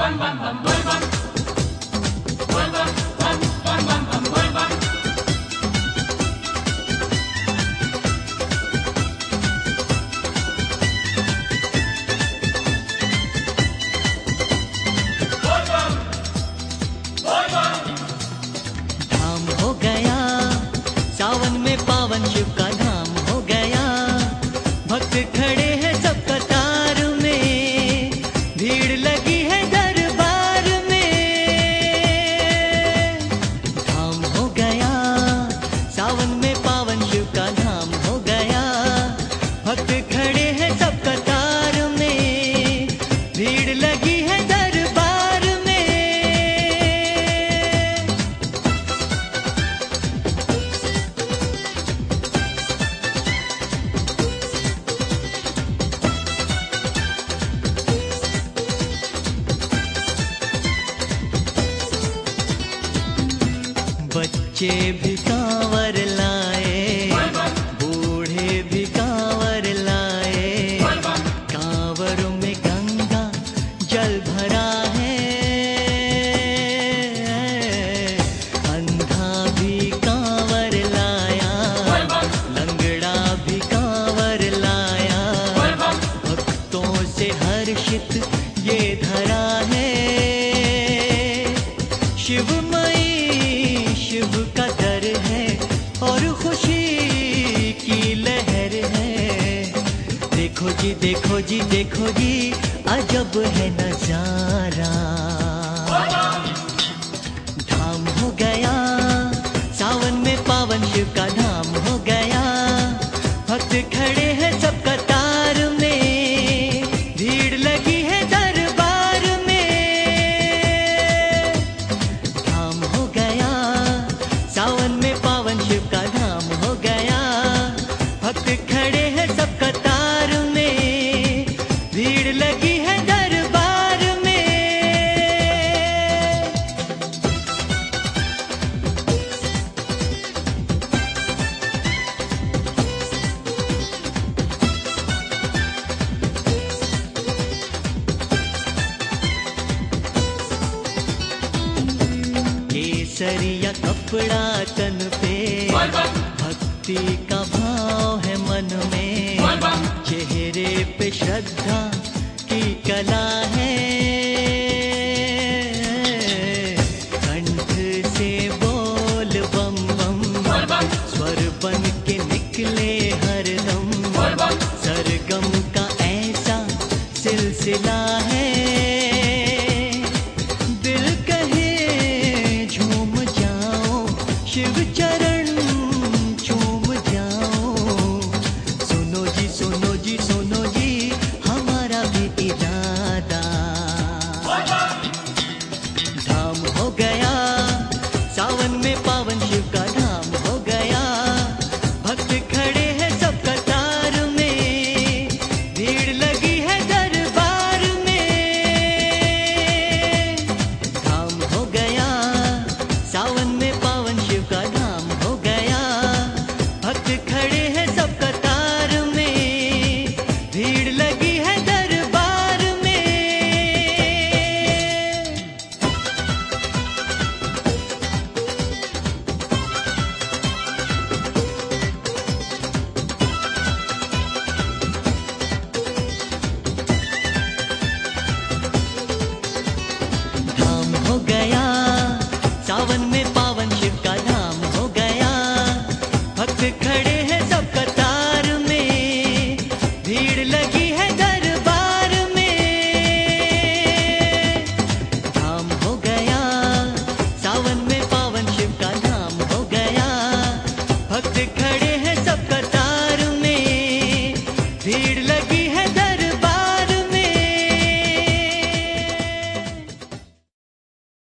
धाम हो गया सावन में पावन शिव का धाम हो गया। भक्त खड़े हैं सब कतार में, भीड़ लगी है दरबार में। धाम हो गया सावन में पावन शिव का धाम हो गया। भक्त खड़े हैं सब कतार में, भीड़ लगी है दरबार में। बच्चे भी कांवर लाए, बूढ़े भी कांवर लाए। कांवरों में गंगा जल भरा है, अंधा भी कांवर लाया, लंगड़ा भी कांवर लाया। भक्तों से हर्षित ये धरा है, शिवमयी शिव का दर है और खुशी की लहर है। देखो जी देखो जी देखो जी अजब है नजारा। धाम हो गया सावन में पावन शिव का धाम हो गया। भक्त खड़े हैं सब कतार में, भीड़ लगी है दरबार में। धाम हो गया सावन में पावन शिव का धाम हो गया। भक्त खड़े हैं सब कतार में, भीड़ लगी है दरबार में। केसरिया कपड़ा तन पे, भक्ति का भाव है मन में। चेहरे पे श्रद्धा की कला है, कंठ से बोल बम बम, स्वर बन के निकले हरदम। सरगम का ऐसा सिलसिला है,